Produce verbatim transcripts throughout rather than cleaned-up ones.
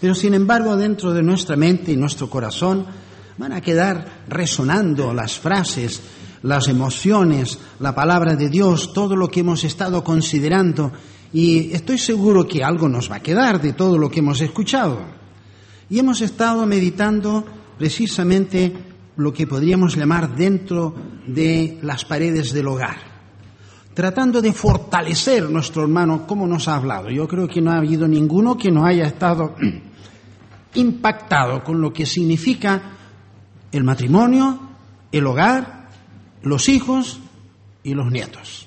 Pero sin embargo, dentro de nuestra mente y nuestro corazón van a quedar resonando las frases, las emociones, la palabra de Dios, todo lo que hemos estado considerando. Y estoy seguro que algo nos va a quedar de todo lo que hemos escuchado. Y hemos estado meditando precisamente lo que podríamos llamar dentro de las paredes del hogar, tratando de fortalecer nuestro hermano, como nos ha hablado. Yo creo que no ha habido ninguno que no haya estado impactado con lo que significa el matrimonio, el hogar, los hijos y los nietos.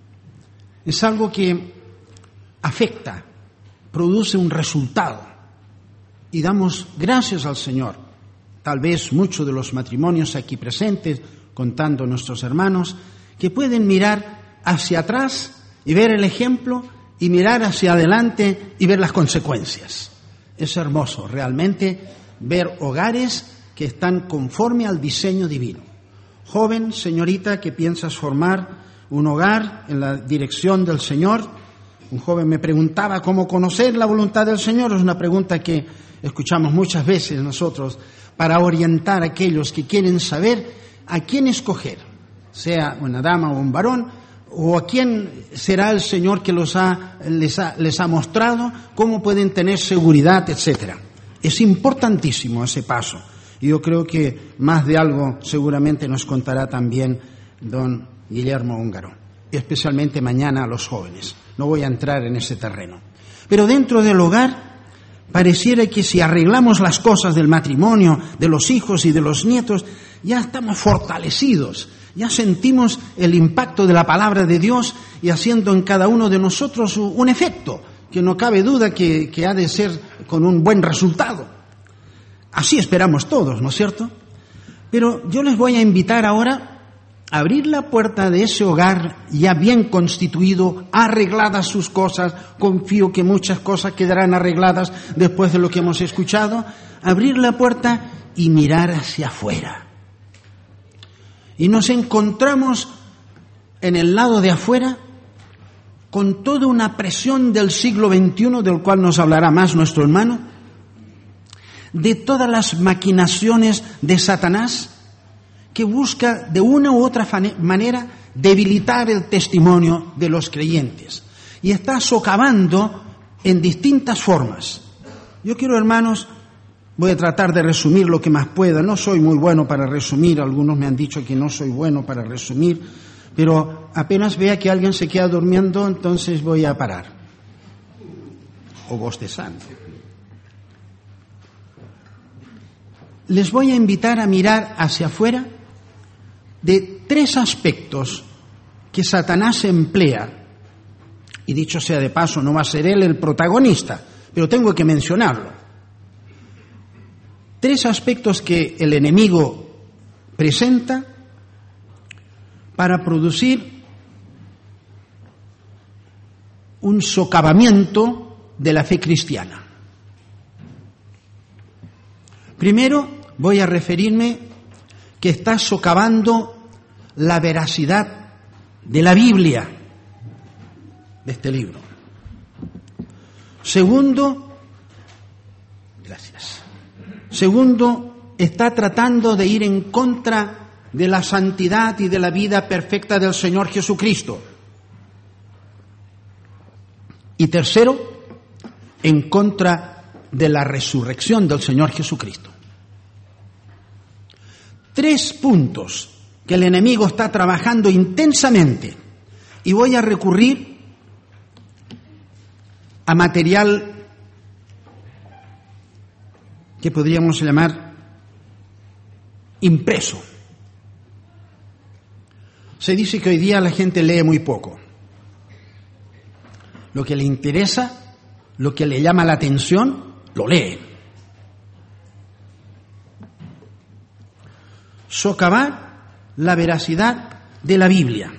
Es algo que afecta, produce un resultado y damos gracias al Señor. Tal vez muchos de los matrimonios aquí presentes, contando nuestros hermanos, que pueden mirar hacia atrás y ver el ejemplo y mirar hacia adelante y ver las consecuencias. Es hermoso realmente ver hogares que están conforme al diseño divino. Joven, señorita, que piensas formar un hogar en la dirección del Señor. Un joven me preguntaba cómo conocer la voluntad del Señor. Es una pregunta que escuchamos muchas veces nosotros para orientar a aquellos que quieren saber a quién escoger, sea una dama o un varón, o a quién será el Señor que los ha, les, ha, les ha mostrado, cómo pueden tener seguridad, etcétera. Es importantísimo ese paso. Y yo creo que más de algo seguramente nos contará también don Guillermo Húngaro, especialmente mañana a los jóvenes. No voy a entrar en ese terreno. Pero dentro del hogar, pareciera que si arreglamos las cosas del matrimonio, de los hijos y de los nietos, ya estamos fortalecidos. Ya sentimos el impacto de la palabra de Dios y haciendo en cada uno de nosotros un efecto que no cabe duda que, que ha de ser con un buen resultado. Así esperamos todos, ¿no es cierto? Pero yo les voy a invitar ahora a abrir la puerta de ese hogar ya bien constituido, arregladas sus cosas. Confío que muchas cosas quedarán arregladas después de lo que hemos escuchado. Abrir la puerta y mirar hacia afuera. Y nos encontramos en el lado de afuera con toda una presión del siglo veintiuno, del cual nos hablará más nuestro hermano, de todas las maquinaciones de Satanás que busca de una u otra manera debilitar el testimonio de los creyentes. Y está socavando en distintas formas. Yo quiero, hermanos, voy a tratar de resumir lo que más pueda. No soy muy bueno para resumir. Algunos me han dicho que no soy bueno para resumir. Pero apenas vea que alguien se queda durmiendo, entonces voy a parar. O bostezando. Les voy a invitar a mirar hacia afuera de tres aspectos que Satanás emplea. Y dicho sea de paso, no va a ser él el protagonista, pero tengo que mencionarlo. Tres aspectos que el enemigo presenta para producir un socavamiento de la fe cristiana. Primero, voy a referirme que está socavando la veracidad de la Biblia, de este libro. Segundo, gracias. Segundo, está tratando de ir en contra de la santidad y de la vida perfecta del Señor Jesucristo. Y tercero, en contra de la resurrección del Señor Jesucristo. Tres puntos que el enemigo está trabajando intensamente. Y voy a recurrir a material que podríamos llamar impreso. Se dice que hoy día la gente lee muy poco. Lo que le interesa, lo que le llama la atención, lo lee. Socavar la veracidad de la Biblia.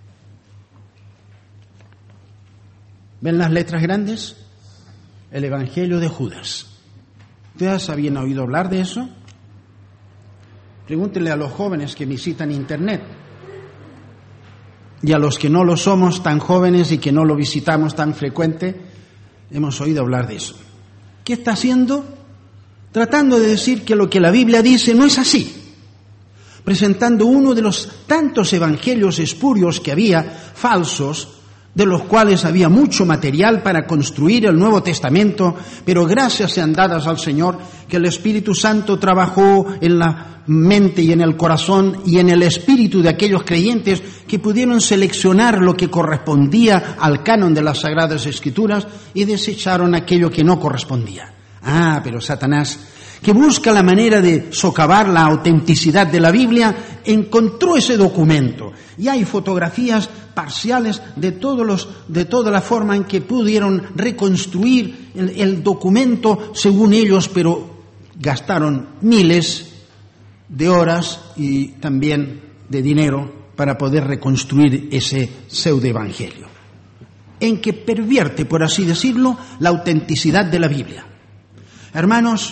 ¿Ven las letras grandes? El Evangelio de Judas. ¿Ustedes habían oído hablar de eso? Pregúntenle a los jóvenes que visitan Internet y a los que no lo somos tan jóvenes y que no lo visitamos tan frecuente, hemos oído hablar de eso. ¿Qué está haciendo? Tratando de decir que lo que la Biblia dice no es así, presentando uno de los tantos evangelios espurios que había, falsos, de los cuales había mucho material para construir el Nuevo Testamento, pero gracias sean dadas al Señor que el Espíritu Santo trabajó en la mente y en el corazón y en el espíritu de aquellos creyentes que pudieron seleccionar lo que correspondía al canon de las Sagradas Escrituras y desecharon aquello que no correspondía. Ah, pero Satanás, que busca la manera de socavar la autenticidad de la Biblia, encontró ese documento. Y hay fotografías parciales de todos los, de toda la forma en que pudieron reconstruir el, el documento según ellos, pero gastaron miles de horas y también de dinero para poder reconstruir ese pseudoevangelio, en que pervierte, por así decirlo, la autenticidad de la Biblia. Hermanos,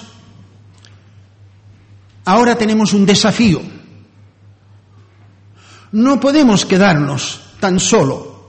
ahora tenemos un desafío. No podemos quedarnos tan solo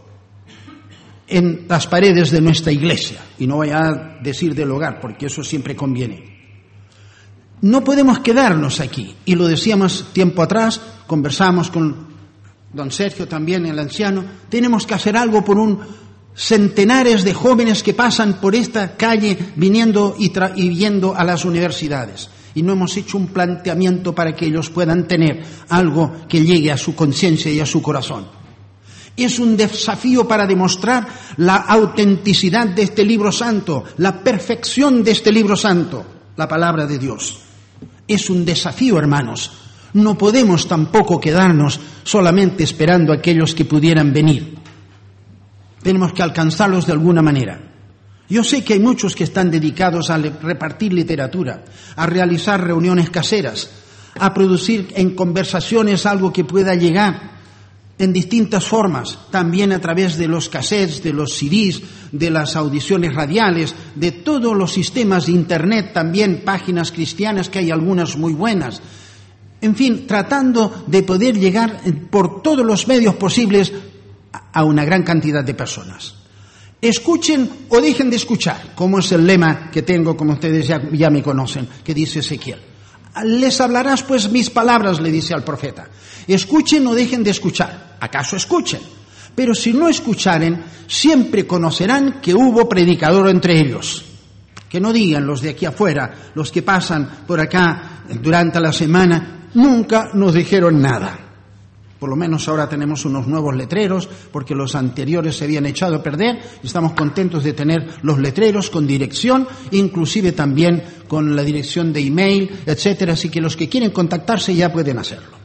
en las paredes de nuestra iglesia, y no voy a decir del hogar, porque eso siempre conviene. No podemos quedarnos aquí, y lo decíamos tiempo atrás, conversamos con don Sergio también, el anciano, tenemos que hacer algo por un centenares de jóvenes que pasan por esta calle viniendo y, tra- y yendo a las universidades. Y no hemos hecho un planteamiento para que ellos puedan tener algo que llegue a su conciencia y a su corazón. Es un desafío para demostrar la autenticidad de este libro santo, la perfección de este libro santo, la palabra de Dios. Es un desafío, hermanos. No podemos tampoco quedarnos solamente esperando a aquellos que pudieran venir. Tenemos que alcanzarlos de alguna manera. Yo sé que hay muchos que están dedicados a repartir literatura, a realizar reuniones caseras, a producir en conversaciones algo que pueda llegar en distintas formas, también a través de los cassettes, de los C Ds, de las audiciones radiales, de todos los sistemas de Internet, también páginas cristianas, que hay algunas muy buenas. En fin, tratando de poder llegar por todos los medios posibles a una gran cantidad de personas. Escuchen o dejen de escuchar, como es el lema que tengo, como ustedes ya, ya me conocen, que dice Ezequiel. Les hablarás pues mis palabras, le dice al profeta. Escuchen o dejen de escuchar. ¿Acaso escuchen? Pero si no escucharen, siempre conocerán que hubo predicador entre ellos. Que no digan los de aquí afuera, los que pasan por acá durante la semana, nunca nos dijeron nada. Por lo menos ahora tenemos unos nuevos letreros, porque los anteriores se habían echado a perder. Estamos contentos de tener los letreros con dirección, inclusive también con la dirección de email, etcétera. Así que los que quieren contactarse ya pueden hacerlo.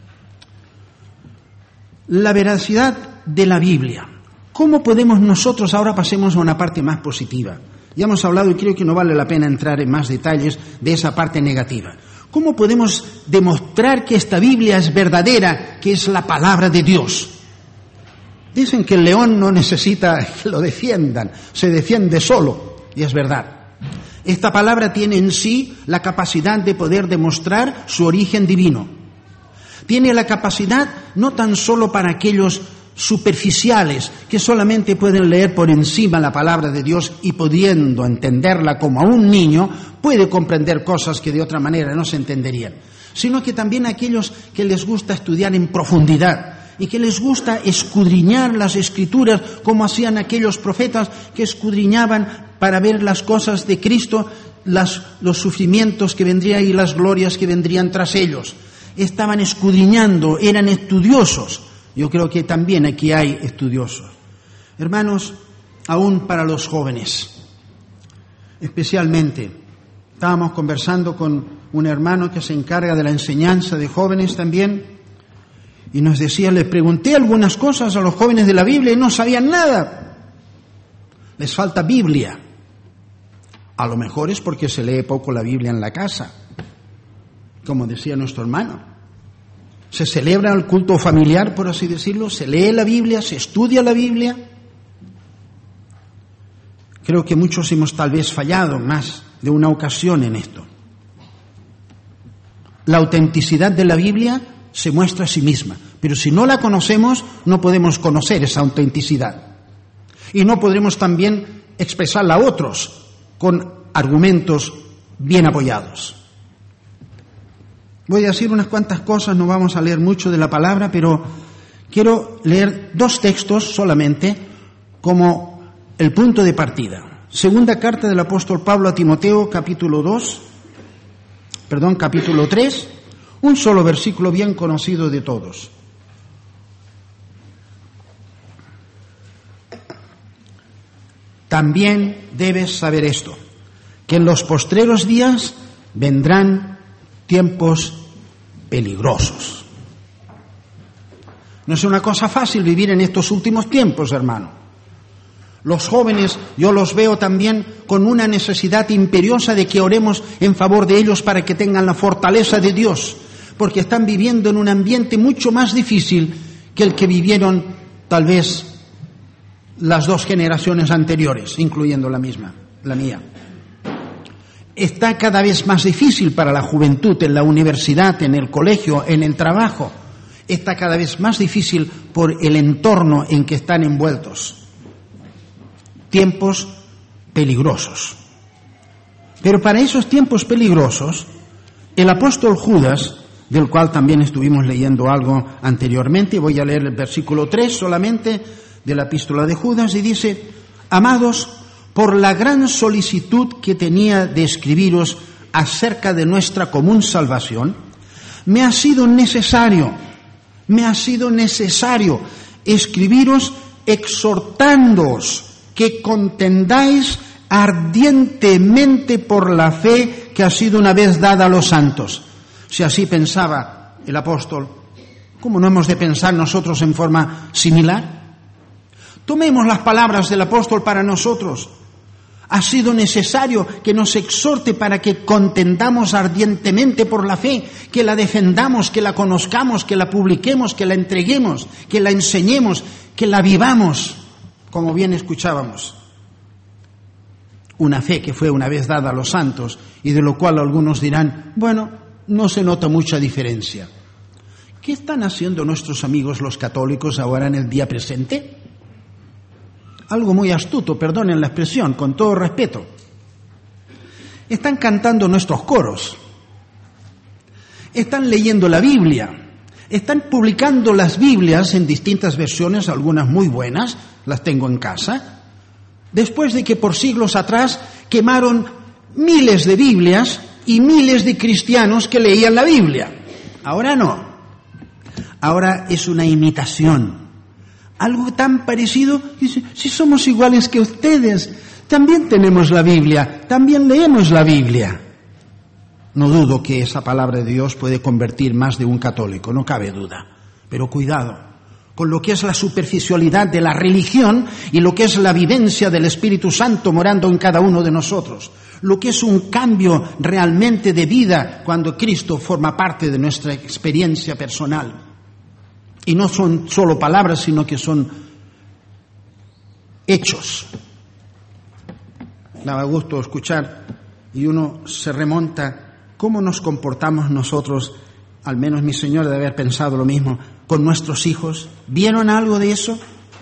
La veracidad de la Biblia. ¿Cómo podemos nosotros, ahora pasemos a una parte más positiva? Ya hemos hablado y creo que no vale la pena entrar en más detalles de esa parte negativa. ¿Cómo podemos demostrar que esta Biblia es verdadera, que es la palabra de Dios? Dicen que el león no necesita que lo defiendan, se defiende solo, y es verdad. Esta palabra tiene en sí la capacidad de poder demostrar su origen divino. Tiene la capacidad no tan solo para aquellos superficiales que solamente pueden leer por encima la palabra de Dios y pudiendo entenderla como a un niño, puede comprender cosas que de otra manera no se entenderían, sino que también aquellos que les gusta estudiar en profundidad y que les gusta escudriñar las Escrituras como hacían aquellos profetas que escudriñaban para ver las cosas de Cristo, las, los sufrimientos que vendrían y las glorias que vendrían tras ellos. Estaban escudriñando, eran estudiosos. Yo creo que también aquí hay estudiosos. Hermanos, aún para los jóvenes, especialmente, estábamos conversando con un hermano que se encarga de la enseñanza de jóvenes también, y nos decía, le pregunté algunas cosas a los jóvenes de la Biblia y no sabían nada. Les falta Biblia. A lo mejor es porque se lee poco la Biblia en la casa, como decía nuestro hermano. Se celebra el culto familiar, por así decirlo, se lee la Biblia, se estudia la Biblia. Creo que muchos hemos tal vez fallado más de una ocasión en esto. La autenticidad de la Biblia se muestra a sí misma, pero si no la conocemos, no podemos conocer esa autenticidad. Y no podremos también expresarla a otros con argumentos bien apoyados. Voy a decir unas cuantas cosas, no vamos a leer mucho de la palabra, pero quiero leer dos textos solamente como el punto de partida. Segunda carta del apóstol Pablo a Timoteo, capítulo dos, perdón, capítulo tres, un solo versículo bien conocido de todos. También debes saber esto, que en los postreros días vendrán tiempos peligrosos. No es una cosa fácil vivir en estos últimos tiempos, hermano. Los jóvenes, yo los veo también con una necesidad imperiosa de que oremos en favor de ellos para que tengan la fortaleza de Dios, porque están viviendo en un ambiente mucho más difícil que el que vivieron tal vez las dos generaciones anteriores, incluyendo la misma, la mía. Está cada vez más difícil para la juventud en la universidad, en el colegio, en el trabajo. Está cada vez más difícil por el entorno en que están envueltos. Tiempos peligrosos. Pero para esos tiempos peligrosos, el apóstol Judas, del cual también estuvimos leyendo algo anteriormente, voy a leer el versículo tres solamente de la epístola de Judas, y dice: amados, por la gran solicitud que tenía de escribiros acerca de nuestra común salvación, me ha sido necesario, me ha sido necesario escribiros exhortándoos que contendáis ardientemente por la fe que ha sido una vez dada a los santos. Si así pensaba el apóstol, ¿cómo no hemos de pensar nosotros en forma similar? Tomemos las palabras del apóstol para nosotros. Ha sido necesario que nos exhorte para que contendamos ardientemente por la fe, que la defendamos, que la conozcamos, que la publiquemos, que la entreguemos, que la enseñemos, que la vivamos, como bien escuchábamos. Una fe que fue una vez dada a los santos y de lo cual algunos dirán, bueno, no se nota mucha diferencia. ¿Qué están haciendo nuestros amigos los católicos ahora en el día presente? Algo muy astuto, perdonen la expresión, con todo respeto. Están cantando nuestros coros, están leyendo la Biblia, están publicando las Biblias en distintas versiones, algunas muy buenas, las tengo en casa, después de que por siglos atrás quemaron miles de Biblias y miles de cristianos que leían la Biblia. Ahora no, ahora es una imitación. Algo tan parecido, dice, si somos iguales que ustedes, también tenemos la Biblia, también leemos la Biblia. No dudo que esa palabra de Dios puede convertir más de un católico, no cabe duda. Pero cuidado con lo que es la superficialidad de la religión y lo que es la vivencia del Espíritu Santo morando en cada uno de nosotros. Lo que es un cambio realmente de vida cuando Cristo forma parte de nuestra experiencia personal. Y no son solo palabras, sino que son hechos. Daba gusto escuchar y uno se remonta cómo nos comportamos nosotros, al menos mi señora debe haber pensado lo mismo, con nuestros hijos. ¿Vieron algo de eso?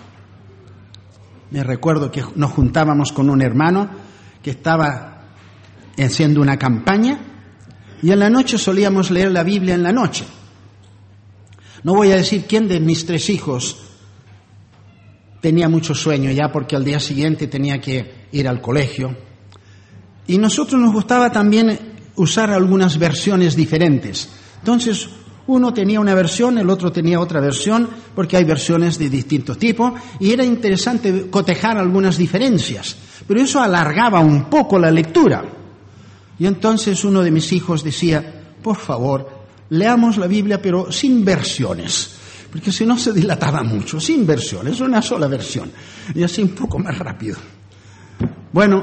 Me recuerdo que nos juntábamos con un hermano que estaba haciendo una campaña y en la noche solíamos leer la Biblia en la noche. No voy a decir quién de mis tres hijos tenía mucho sueño ya porque al día siguiente tenía que ir al colegio. Y nosotros nos gustaba también usar algunas versiones diferentes. Entonces, uno tenía una versión, el otro tenía otra versión, porque hay versiones de distintos tipos, y era interesante cotejar algunas diferencias. Pero eso alargaba un poco la lectura. Y entonces uno de mis hijos decía, por favor, leamos la Biblia, pero sin versiones, porque si no se dilataba mucho, sin versiones, una sola versión, y así un poco más rápido. Bueno,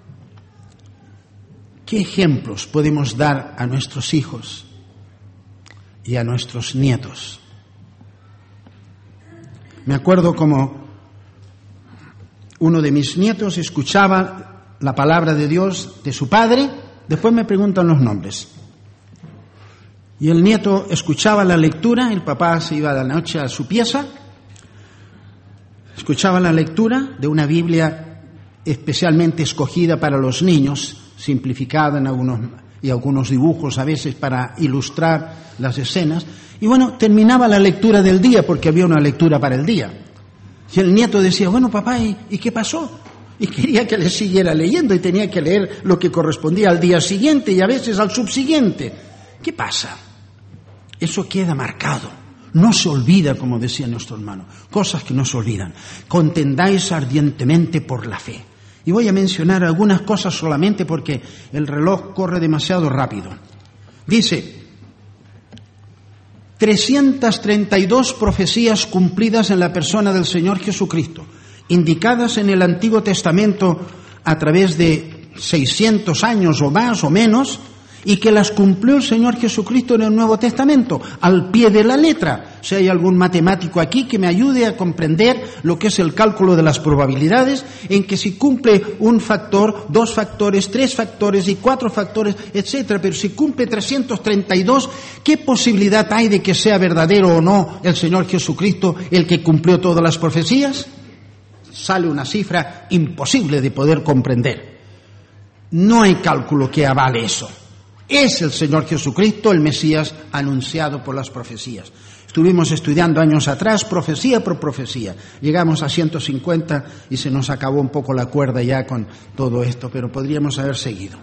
¿qué ejemplos podemos dar a nuestros hijos y a nuestros nietos? Me acuerdo como uno de mis nietos escuchaba la palabra de Dios de su padre, después me preguntan los nombres. Y el nieto escuchaba la lectura, el papá se iba de la noche a su pieza, escuchaba la lectura de una Biblia especialmente escogida para los niños, simplificada en algunos, y algunos dibujos a veces para ilustrar las escenas. Y bueno, terminaba la lectura del día, porque había una lectura para el día. Y el nieto decía, bueno, papá, ¿y, ¿y qué pasó? Y quería que le siguiera leyendo y tenía que leer lo que correspondía al día siguiente y a veces al subsiguiente. ¿Qué pasa? Eso queda marcado. No se olvida, como decía nuestro hermano. Cosas que no se olvidan. Contendáis ardientemente por la fe. Y voy a mencionar algunas cosas solamente porque el reloj corre demasiado rápido. Dice, trescientas treinta y dos profecías cumplidas en la persona del Señor Jesucristo, indicadas en el Antiguo Testamento a través de seiscientos años o más o menos, y que las cumplió el Señor Jesucristo en el Nuevo Testamento, al pie de la letra. Si hay algún matemático aquí que me ayude a comprender lo que es el cálculo de las probabilidades, en que si cumple un factor, dos factores, tres factores y cuatro factores, etcétera, pero si cumple trescientos treinta y dos, ¿qué posibilidad hay de que sea verdadero o no el Señor Jesucristo el que cumplió todas las profecías? Sale una cifra imposible de poder comprender. No hay cálculo que avale eso. Es el Señor Jesucristo, el Mesías anunciado por las profecías. Estuvimos estudiando años atrás, profecía por profecía. Llegamos a ciento cincuenta y se nos acabó un poco la cuerda ya con todo esto, pero podríamos haber seguido.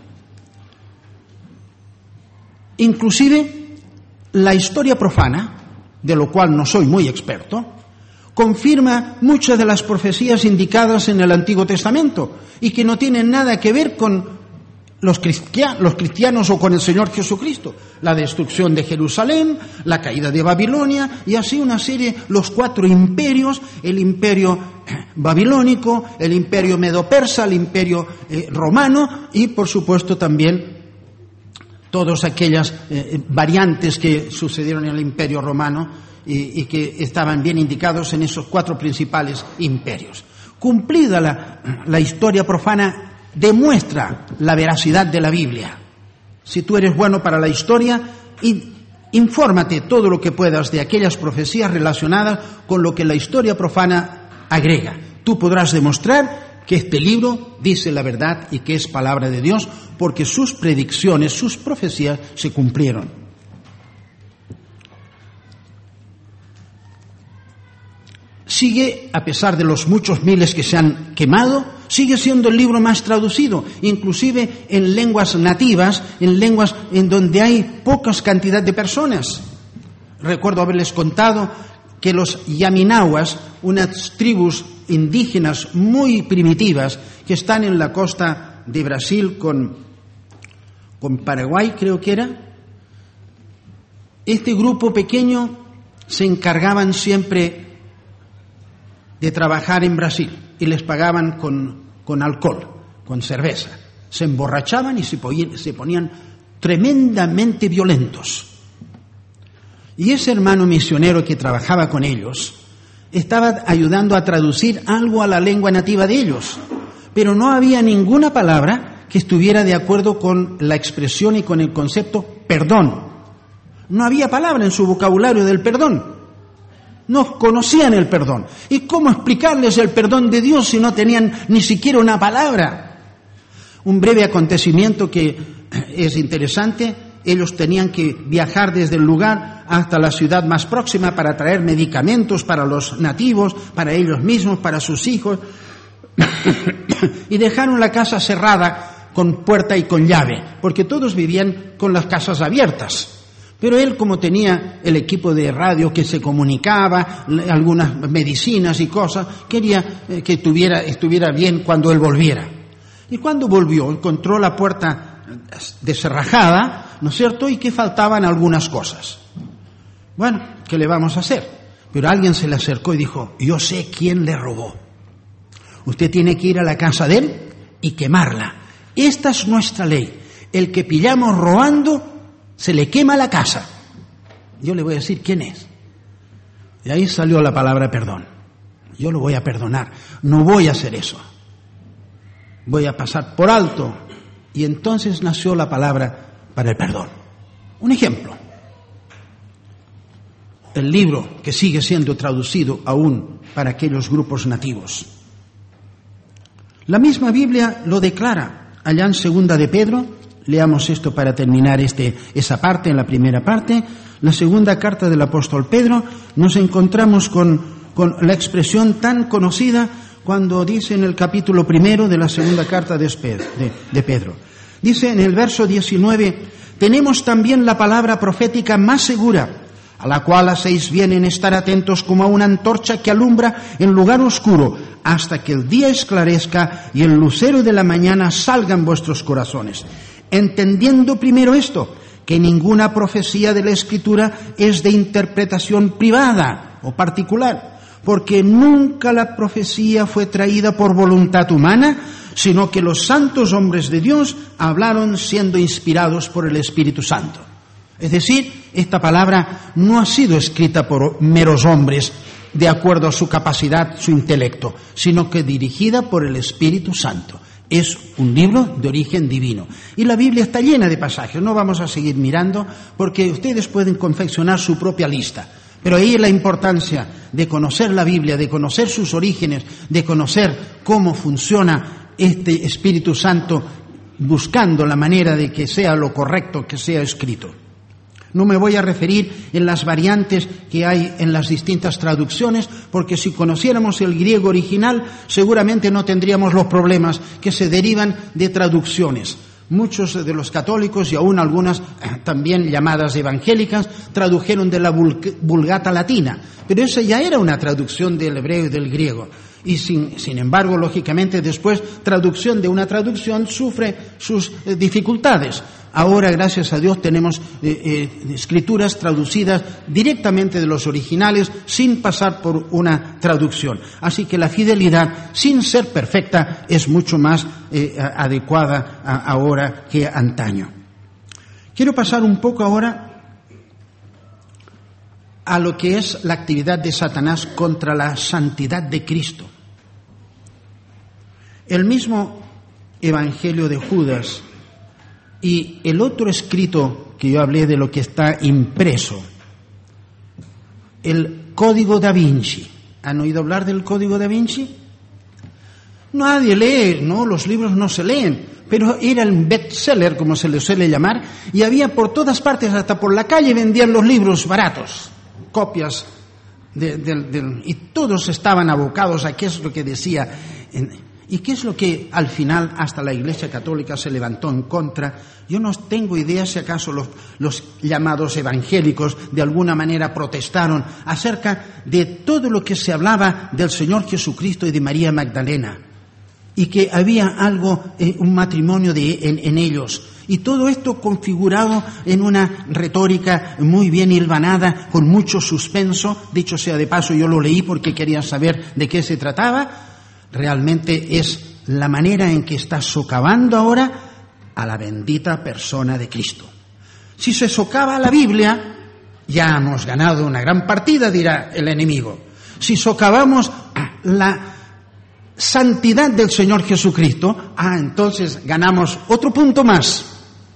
Inclusive, la historia profana, de lo cual no soy muy experto, confirma muchas de las profecías indicadas en el Antiguo Testamento y que no tienen nada que ver con Los cristianos, los cristianos o con el Señor Jesucristo. La destrucción de Jerusalén, la caída de Babilonia y así una serie, los cuatro imperios, el imperio babilónico, el imperio medo-persa, el imperio eh, romano y por supuesto también todas aquellas eh, variantes que sucedieron en el imperio romano y, y que estaban bien indicados en esos cuatro principales imperios. Cumplida la, la historia profana, demuestra la veracidad de la Biblia. Si tú eres bueno para la historia, infórmate todo lo que puedas de aquellas profecías relacionadas con lo que la historia profana agrega. Tú podrás demostrar que este libro dice la verdad y que es palabra de Dios, porque sus predicciones, sus profecías se cumplieron. Sigue, a pesar de los muchos miles que se han quemado, sigue siendo el libro más traducido, inclusive en lenguas nativas, en lenguas en donde hay pocas cantidad de personas. Recuerdo haberles contado que los Yaminawas, unas tribus indígenas muy primitivas que están en la costa de Brasil con, con Paraguay, creo que era, este grupo pequeño se encargaban siempre de trabajar en Brasil y les pagaban con, con alcohol, con cerveza. Se emborrachaban y se ponían, se ponían tremendamente violentos. Y ese hermano misionero que trabajaba con ellos estaba ayudando a traducir algo a la lengua nativa de ellos, pero no había ninguna palabra que estuviera de acuerdo con la expresión y con el concepto perdón. No había palabra en su vocabulario del perdón. No conocían el perdón. ¿Y cómo explicarles el perdón de Dios si no tenían ni siquiera una palabra? Un breve acontecimiento que es interesante. Ellos tenían que viajar desde el lugar hasta la ciudad más próxima para traer medicamentos para los nativos, para ellos mismos, para sus hijos. Y dejaron la casa cerrada con puerta y con llave, porque todos vivían con las casas abiertas. Pero él, como tenía el equipo de radio que se comunicaba, algunas medicinas y cosas, quería que tuviera, estuviera bien cuando él volviera. Y cuando volvió, encontró la puerta descerrajada, ¿no es cierto?, y que faltaban algunas cosas. Bueno, ¿qué le vamos a hacer? Pero alguien se le acercó y dijo, yo sé quién le robó. Usted tiene que ir a la casa de él y quemarla. Esta es nuestra ley. El que pillamos robando, se le quema la casa. Yo le voy a decir quién es. Y ahí salió la palabra perdón. Yo lo voy a perdonar. No voy a hacer eso. Voy a pasar por alto. Y entonces nació la palabra para el perdón. Un ejemplo. El libro que sigue siendo traducido aún para aquellos grupos nativos. La misma Biblia lo declara. allá en segunda de Pedro, leamos esto para terminar este, esa parte, en la primera parte, la segunda carta del apóstol Pedro, nos encontramos con, con la expresión tan conocida cuando dice en el capítulo primero de la segunda carta de, de, de Pedro. Dice en el verso diecinueve, tenemos también la palabra profética más segura, a la cual hacéis bien en estar atentos como a una antorcha que alumbra en lugar oscuro, hasta que el día esclarezca y el lucero de la mañana salga en vuestros corazones. Entendiendo primero esto, que ninguna profecía de la Escritura es de interpretación privada o particular, porque nunca la profecía fue traída por voluntad humana, sino que los santos hombres de Dios hablaron siendo inspirados por el Espíritu Santo. Es decir, esta palabra no ha sido escrita por meros hombres de acuerdo a su capacidad, su intelecto, sino que dirigida por el Espíritu Santo. Es un libro de origen divino. Y la Biblia está llena de pasajes. No vamos a seguir mirando porque ustedes pueden confeccionar su propia lista. Pero ahí es la importancia de conocer la Biblia, de conocer sus orígenes, de conocer cómo funciona este Espíritu Santo, buscando la manera de que sea lo correcto que sea escrito. No me voy a referir en las variantes que hay en las distintas traducciones, porque si conociéramos el griego original, seguramente no tendríamos los problemas que se derivan de traducciones. Muchos de los católicos, y aún algunas también llamadas evangélicas, tradujeron de la Vulgata latina, pero esa ya era una traducción del hebreo y del griego. Y sin, sin embargo, lógicamente, después, traducción de una traducción sufre sus eh, dificultades. Ahora, gracias a Dios, tenemos eh, eh, escrituras traducidas directamente de los originales sin pasar por una traducción. Así que la fidelidad, sin ser perfecta, es mucho más eh, adecuada a, ahora que antaño. Quiero pasar un poco ahora a lo que es la actividad de Satanás contra la santidad de Cristo. El mismo Evangelio de Judas y el otro escrito que yo hablé de lo que está impreso, el Código da Vinci. ¿Han oído hablar del Código da Vinci? Nadie lee, ¿no? Los libros no se leen, pero era el bestseller, como se le suele llamar, y había por todas partes, hasta por la calle vendían los libros baratos, copias, de, de, de, y todos estaban abocados a qué es lo que decía. En, ¿Y qué es lo que al final hasta la Iglesia Católica se levantó en contra? Yo no tengo idea si acaso los, los llamados evangélicos de alguna manera protestaron acerca de todo lo que se hablaba del Señor Jesucristo y de María Magdalena, y que había algo, eh, un matrimonio de, en, en ellos. Y todo esto configurado en una retórica muy bien hilvanada, con mucho suspenso. Dicho sea de paso, yo lo leí porque quería saber de qué se trataba. Realmente es la manera en que está socavando ahora a la bendita persona de Cristo. Si se socava la Biblia, ya hemos ganado una gran partida, dirá el enemigo. Si socavamos la santidad del Señor Jesucristo, ah, entonces ganamos otro punto más.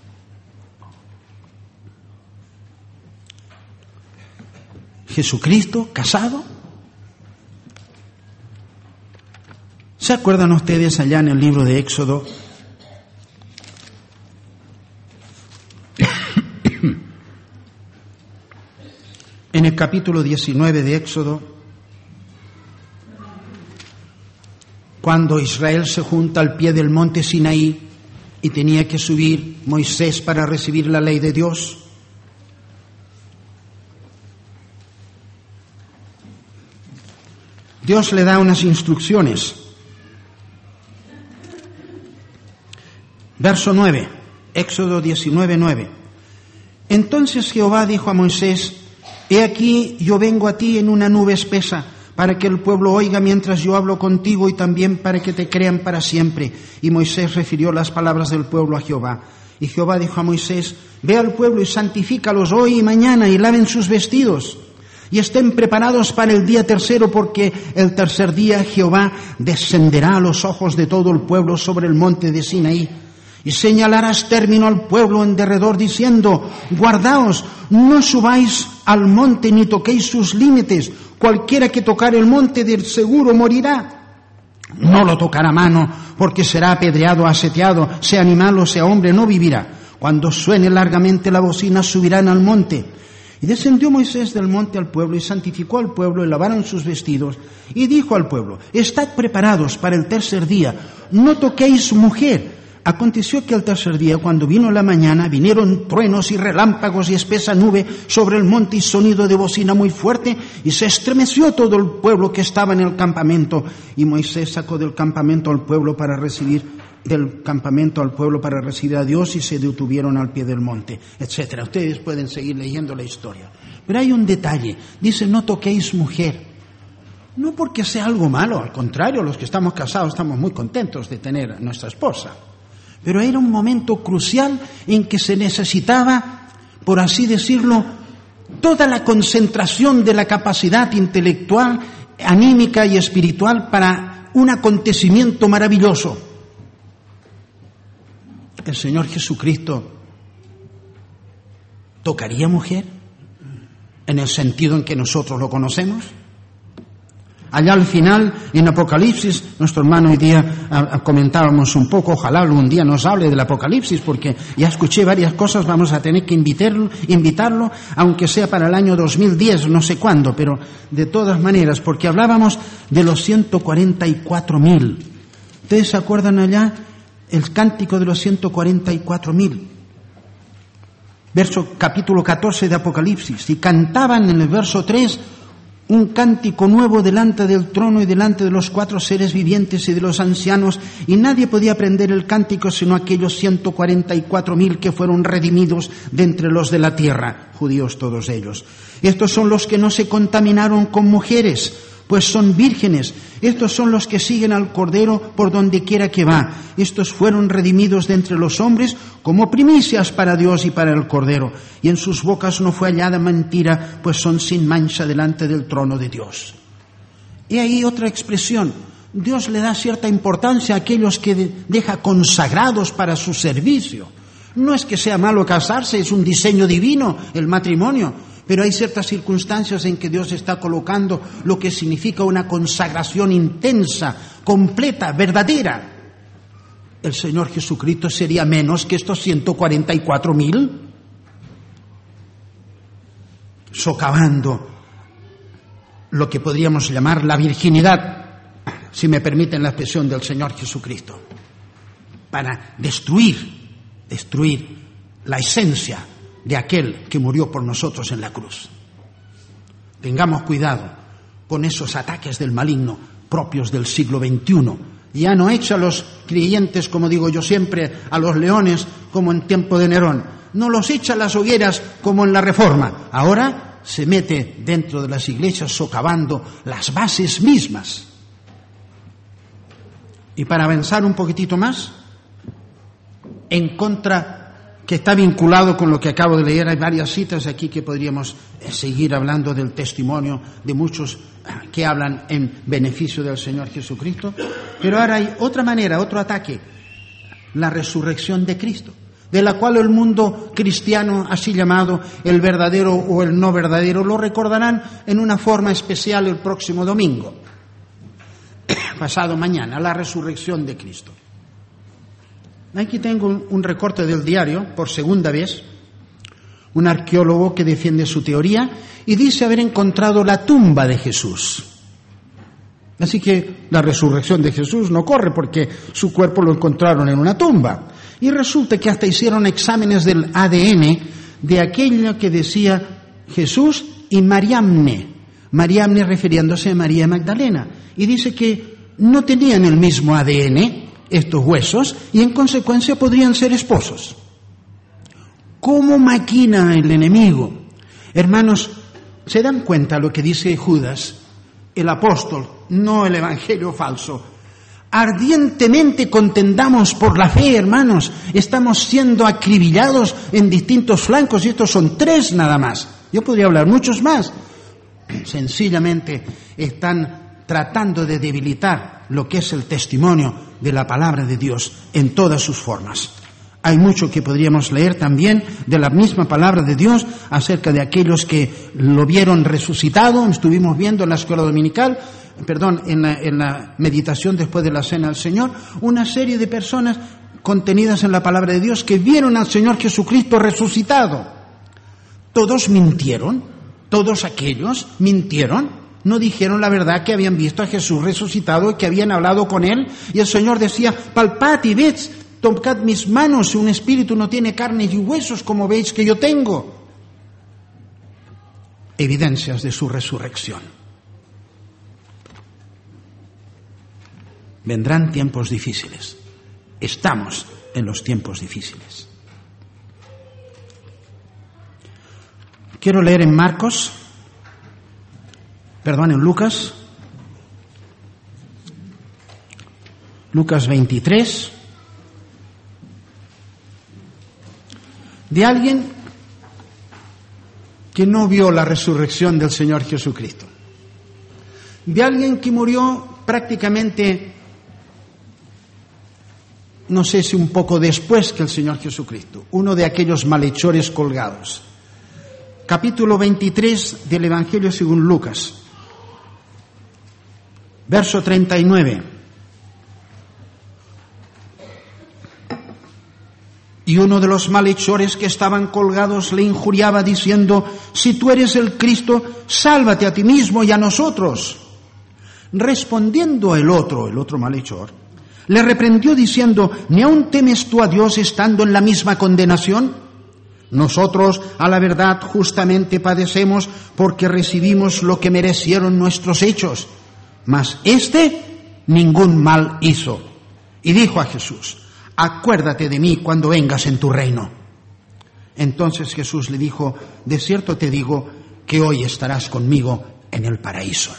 Jesucristo casado. ¿Se acuerdan ustedes allá en el libro de Éxodo? En el capítulo diecinueve de Éxodo, cuando Israel se junta al pie del monte Sinaí y tenía que subir Moisés para recibir la ley de Dios, Dios le da unas instrucciones. Verso nueve, Éxodo diecinueve, nueve. Entonces Jehová dijo a Moisés: He aquí yo vengo a ti en una nube espesa, para que el pueblo oiga mientras yo hablo contigo, y también para que te crean para siempre. Y Moisés refirió las palabras del pueblo a Jehová. Y Jehová dijo a Moisés: Ve al pueblo y santifícalos hoy y mañana, y laven sus vestidos, y estén preparados para el día tercero, porque el tercer día Jehová descenderá a los ojos de todo el pueblo sobre el monte de Sinaí. Y señalarás término al pueblo en derredor, diciendo: Guardaos, no subáis al monte ni toquéis sus límites. Cualquiera que tocare el monte del seguro morirá. no lo tocará mano, porque será apedreado, aseteado, sea animal o sea hombre, no vivirá. Cuando suene largamente la bocina, subirán al monte. Y descendió Moisés del monte al pueblo, y santificó al pueblo, y lavaron sus vestidos, y dijo al pueblo: estad preparados para el tercer día, no toquéis mujer. Aconteció que al tercer día, cuando vino la mañana, vinieron truenos y relámpagos y espesa nube sobre el monte y sonido de bocina muy fuerte, y se estremeció todo el pueblo que estaba en el campamento. Y Moisés sacó del campamento al pueblo para recibir, del campamento al pueblo para recibir a Dios, y se detuvieron al pie del monte, etcétera. Ustedes pueden seguir leyendo la historia. Pero hay un detalle, dice: no toquéis mujer. No porque sea algo malo, al contrario, los que estamos casados estamos muy contentos de tener a nuestra esposa. Pero era un momento crucial en que se necesitaba, por así decirlo, toda la concentración de la capacidad intelectual, anímica y espiritual para un acontecimiento maravilloso. ¿El Señor Jesucristo tocaría mujer en el sentido en que nosotros lo conocemos? Allá al final, en Apocalipsis, nuestro hermano hoy día a, a, comentábamos un poco, ojalá algún día nos hable del Apocalipsis, porque ya escuché varias cosas, vamos a tener que invitarlo, invitarlo, aunque sea para el año dos mil diez, no sé cuándo, pero de todas maneras, porque hablábamos de los ciento cuarenta y cuatro mil. ¿Ustedes se acuerdan allá? El cántico de los ciento cuarenta y cuatro mil. Verso, capítulo catorce de Apocalipsis. Y cantaban en el verso tres un cántico nuevo delante del trono y delante de los cuatro seres vivientes y de los ancianos, y nadie podía aprender el cántico sino aquellos ciento cuarenta y cuatro mil que fueron redimidos de entre los de la tierra, judíos todos ellos. Estos son los que no se contaminaron con mujeres, pues son vírgenes. Estos son los que siguen al Cordero por donde quiera que va. Estos fueron redimidos de entre los hombres como primicias para Dios y para el Cordero. Y en sus bocas no fue hallada mentira, pues son sin mancha delante del trono de Dios. Y ahí otra expresión. Dios le da cierta importancia a aquellos que deja consagrados para su servicio. No es que sea malo casarse, es un diseño divino el matrimonio. Pero hay ciertas circunstancias en que Dios está colocando lo que significa una consagración intensa, completa, verdadera. ¿El Señor Jesucristo sería menos que estos ciento cuarenta y cuatro mil? Socavando lo que podríamos llamar la virginidad, si me permiten la expresión del Señor Jesucristo, para destruir, destruir la esencia de aquel que murió por nosotros en la cruz. Tengamos cuidado con esos ataques del maligno propios del siglo veintiuno. Ya no echa a los creyentes, como digo yo siempre, a los leones como en tiempo de Nerón. No los echa a las hogueras como en la Reforma. Ahora se mete dentro de las iglesias socavando las bases mismas. Y para avanzar un poquitito más, en contra, que está vinculado con lo que acabo de leer, hay varias citas aquí que podríamos seguir hablando del testimonio de muchos que hablan en beneficio del Señor Jesucristo. Pero ahora hay otra manera, otro ataque, la resurrección de Cristo, de la cual el mundo cristiano, así llamado, el verdadero o el no verdadero, lo recordarán en una forma especial el próximo domingo, pasado mañana, la resurrección de Cristo. Aquí tengo un, un recorte del diario, por segunda vez, un arqueólogo que defiende su teoría y dice haber encontrado la tumba de Jesús. Así que la resurrección de Jesús no corre porque su cuerpo lo encontraron en una tumba. Y resulta que hasta hicieron exámenes del A D N de aquello que decía Jesús y Mariamne. Mariamne refiriéndose a María Magdalena. Y dice que no tenían el mismo A D N estos huesos, y en consecuencia podrían ser esposos. ¿Cómo maquina el enemigo? Hermanos, ¿se dan cuenta lo que dice Judas, el apóstol, no el evangelio falso? Ardientemente contendamos por la fe, hermanos. Estamos siendo acribillados en distintos flancos, y estos son tres nada más. Yo podría hablar muchos más. Sencillamente están tratando de debilitar lo que es el testimonio de la palabra de Dios en todas sus formas. Hay mucho que podríamos leer también de la misma palabra de Dios acerca de aquellos que lo vieron resucitado. Estuvimos viendo en la escuela dominical, perdón, en la, en la meditación después de la cena del Señor, una serie de personas contenidas en la palabra de Dios que vieron al Señor Jesucristo resucitado. Todos mintieron, todos aquellos mintieron, no dijeron la verdad que habían visto a Jesús resucitado y que habían hablado con Él. Y el Señor decía, palpad y ved, tocad mis manos, un espíritu no tiene carne y huesos como veis que yo tengo. Evidencias de su resurrección. Vendrán tiempos difíciles. Estamos en los tiempos difíciles. Quiero leer en Marcos, perdón, en Lucas, Lucas veintitrés, de alguien que no vio la resurrección del Señor Jesucristo, de alguien que murió prácticamente, no sé si un poco después que el Señor Jesucristo, uno de aquellos malhechores colgados. Capítulo veintitrés del Evangelio según Lucas, verso treinta y nueve. Y uno de los malhechores que estaban colgados le injuriaba diciendo, si tú eres el Cristo, sálvate a ti mismo y a nosotros. Respondiendo el otro, el otro malhechor, le reprendió diciendo, ¿ni aún temes tú a Dios estando en la misma condenación? Nosotros, a la verdad, justamente padecemos porque recibimos lo que merecieron nuestros hechos. Mas éste ningún mal hizo. Y dijo a Jesús, acuérdate de mí cuando vengas en tu reino. Entonces Jesús le dijo, de cierto te digo que hoy estarás conmigo en el paraíso.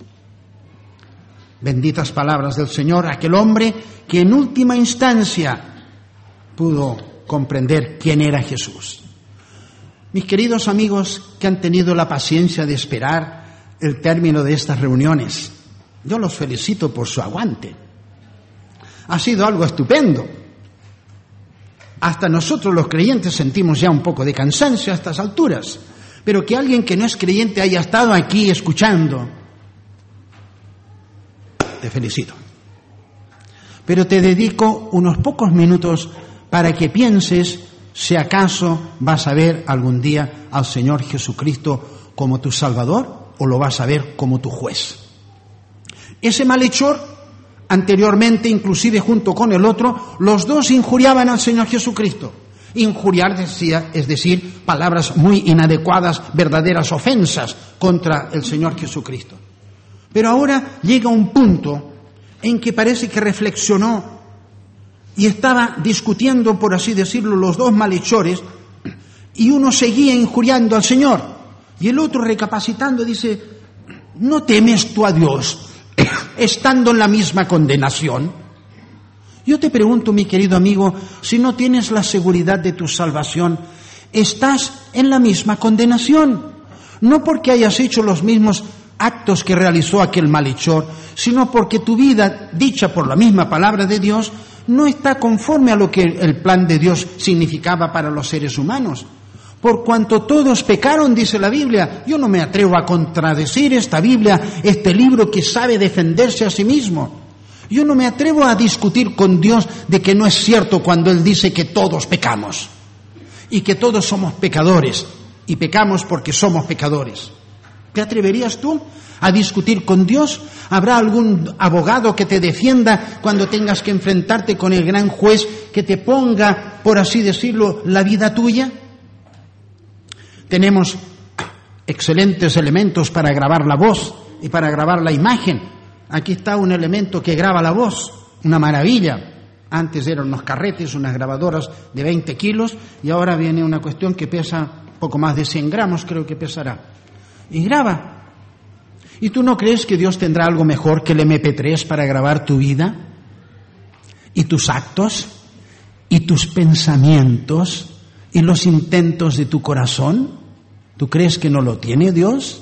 Benditas palabras del Señor, aquel hombre que en última instancia pudo comprender quién era Jesús. Mis queridos amigos que han tenido la paciencia de esperar el término de estas reuniones, yo los felicito por su aguante. Ha sido algo estupendo. Hasta nosotros los creyentes sentimos ya un poco de cansancio a estas alturas, pero que alguien que no es creyente haya estado aquí escuchando, te felicito. Pero te dedico unos pocos minutos para que pienses si acaso vas a ver algún día al Señor Jesucristo como tu Salvador o lo vas a ver como tu juez. Ese malhechor, anteriormente, inclusive junto con el otro, los dos injuriaban al Señor Jesucristo. Injuriar decía, es decir, palabras muy inadecuadas, verdaderas ofensas contra el Señor Jesucristo. Pero ahora llega un punto en que parece que reflexionó y estaba discutiendo, por así decirlo, los dos malhechores, y uno seguía injuriando al Señor, y el otro recapacitando dice, ¿no temes tú a Dios estando en la misma condenación? Yo te pregunto, mi querido amigo, si no tienes la seguridad de tu salvación, estás en la misma condenación, no porque hayas hecho los mismos actos que realizó aquel malhechor, sino porque tu vida, dicha por la misma palabra de Dios, no está conforme a lo que el plan de Dios significaba para los seres humanos. Por cuanto todos pecaron, dice la Biblia. Yo no me atrevo a contradecir esta Biblia, este libro que sabe defenderse a sí mismo. Yo no me atrevo a discutir con Dios de que no es cierto cuando Él dice que todos pecamos y que todos somos pecadores y pecamos porque somos pecadores. ¿Te atreverías tú a discutir con Dios? ¿Habrá algún abogado que te defienda cuando tengas que enfrentarte con el gran juez que te ponga, por así decirlo, la vida tuya? Tenemos excelentes elementos para grabar la voz y para grabar la imagen. Aquí está un elemento que graba la voz, una maravilla. Antes eran unos carretes, unas grabadoras de veinte kilos, y ahora viene una cuestión que pesa poco más de cien gramos, creo que pesará. Y graba. ¿Y tú no crees que Dios tendrá algo mejor que el eme pe tres para grabar tu vida? ¿Y tus actos? ¿Y tus pensamientos? ¿Y los intentos de tu corazón? ¿Tú crees que no lo tiene Dios?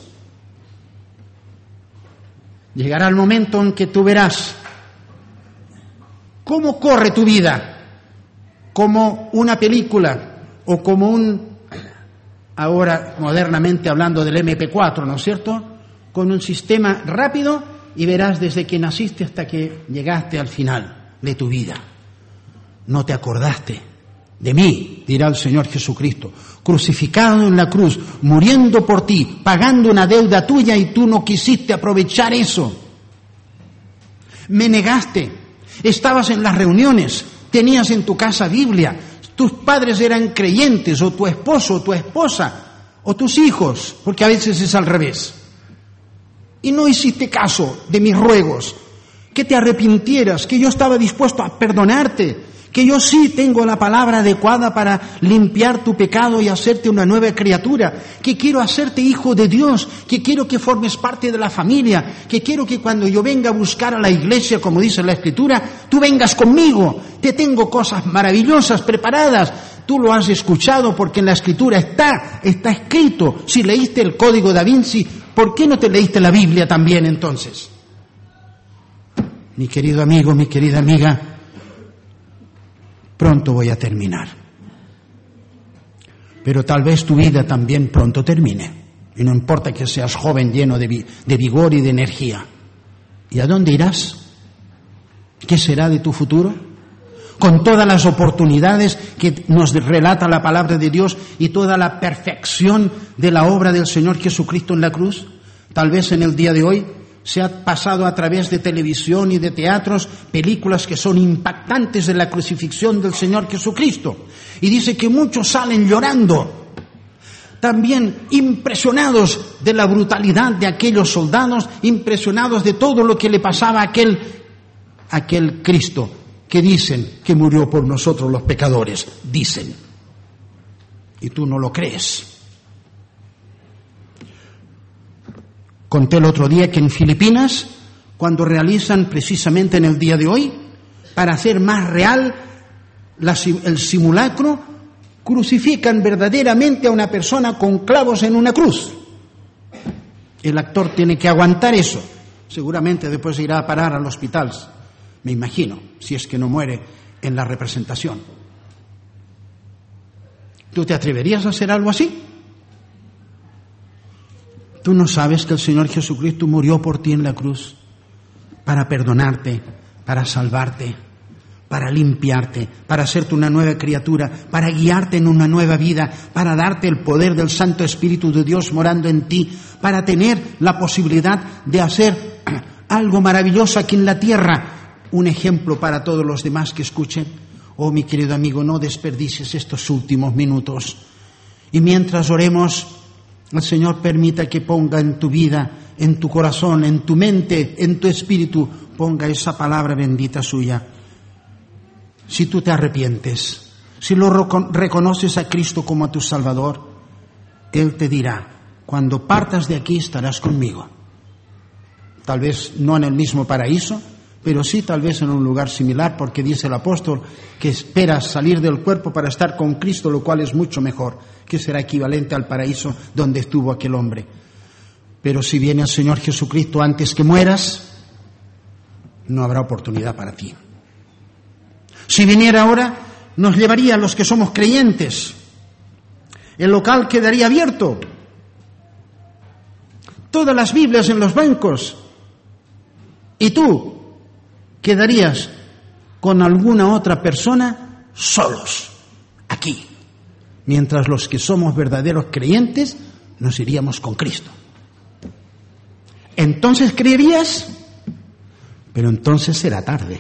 Llegará el momento en que tú verás cómo corre tu vida como una película o como un, ahora modernamente hablando del eme pe cuatro, ¿no es cierto?, con un sistema rápido, y verás desde que naciste hasta que llegaste al final de tu vida. No te acordaste de mí, dirá el Señor Jesucristo, crucificado en la cruz, muriendo por ti, pagando una deuda tuya, y tú no quisiste aprovechar eso. Me negaste, estabas en las reuniones, tenías en tu casa Biblia, tus padres eran creyentes, o tu esposo, o tu esposa, o tus hijos, porque a veces es al revés. Y no hiciste caso de mis ruegos, que te arrepintieras, que yo estaba dispuesto a perdonarte, que yo sí tengo la palabra adecuada para limpiar tu pecado y hacerte una nueva criatura, que quiero hacerte hijo de Dios, que quiero que formes parte de la familia, que quiero que cuando yo venga a buscar a la iglesia, como dice la Escritura, tú vengas conmigo, te tengo cosas maravillosas preparadas. Tú lo has escuchado porque en la Escritura está, está escrito. Si leíste el Código Da Vinci, ¿por qué no te leíste la Biblia también entonces? Mi querido amigo, mi querida amiga, pronto voy a terminar. Pero tal vez tu vida también pronto termine. Y no importa que seas joven, lleno de, vi- de vigor y de energía. ¿Y a dónde irás? ¿Qué será de tu futuro? Con todas las oportunidades que nos relata la palabra de Dios y toda la perfección de la obra del Señor Jesucristo en la cruz. Tal vez en el día de hoy se ha pasado a través de televisión y de teatros películas que son impactantes de la crucifixión del Señor Jesucristo. Y dice que muchos salen llorando, también impresionados de la brutalidad de aquellos soldados, impresionados de todo lo que le pasaba a aquel, aquel Cristo que dicen que murió por nosotros los pecadores, dicen. Y tú no lo crees. Conté el otro día que en Filipinas, cuando realizan precisamente en el día de hoy, para hacer más real la, el simulacro, crucifican verdaderamente a una persona con clavos en una cruz. El actor tiene que aguantar eso. Seguramente después irá a parar al hospital, me imagino, si es que no muere en la representación. ¿Tú te atreverías a hacer algo así? ¿Tú no sabes que el Señor Jesucristo murió por ti en la cruz para perdonarte, para salvarte, para limpiarte, para hacerte una nueva criatura, para guiarte en una nueva vida, para darte el poder del Santo Espíritu de Dios morando en ti, para tener la posibilidad de hacer algo maravilloso aquí en la tierra? Un ejemplo para todos los demás que escuchen. Oh, mi querido amigo, no desperdicies estos últimos minutos. Y mientras oremos, el Señor permita que ponga en tu vida, en tu corazón, en tu mente, en tu espíritu, ponga esa palabra bendita suya. Si tú te arrepientes, si lo reconoces a Cristo como a tu Salvador, Él te dirá, cuando partas de aquí estarás conmigo. Tal vez no en el mismo paraíso, pero sí tal vez en un lugar similar, porque dice el apóstol que espera salir del cuerpo para estar con Cristo, lo cual es mucho mejor, que será equivalente al paraíso donde estuvo aquel hombre. Pero si viene el Señor Jesucristo antes que mueras, no habrá oportunidad para ti. Si viniera ahora, nos llevaría a los que somos creyentes. El local quedaría abierto. Todas las Biblias en los bancos. Y tú quedarías con alguna otra persona solos, aquí. Mientras los que somos verdaderos creyentes nos iríamos con Cristo. Entonces creerías, pero entonces será tarde.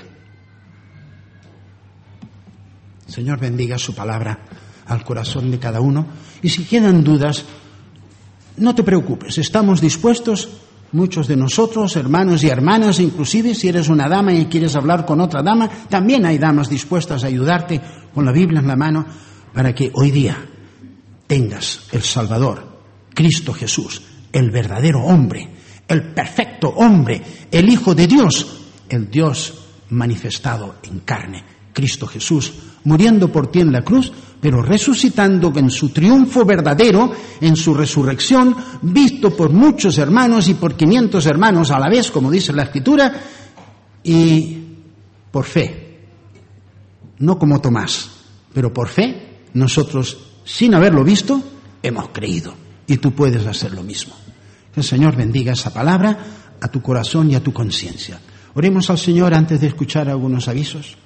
Señor, bendiga su palabra al corazón de cada uno. Y si quedan dudas, no te preocupes, estamos dispuestos, muchos de nosotros, hermanos y hermanas, inclusive si eres una dama y quieres hablar con otra dama, también hay damas dispuestas a ayudarte con la Biblia en la mano para que hoy día tengas el Salvador, Cristo Jesús, el verdadero hombre, el perfecto hombre, el Hijo de Dios, el Dios manifestado en carne, Cristo Jesús, muriendo por ti en la cruz, pero resucitando en su triunfo verdadero, en su resurrección, visto por muchos hermanos y por quinientos hermanos a la vez, como dice la Escritura, y por fe, no como Tomás, pero por fe nosotros, sin haberlo visto, hemos creído. Y tú puedes hacer lo mismo. Que el Señor bendiga esa palabra a tu corazón y a tu conciencia. Oremos al Señor antes de escuchar algunos avisos.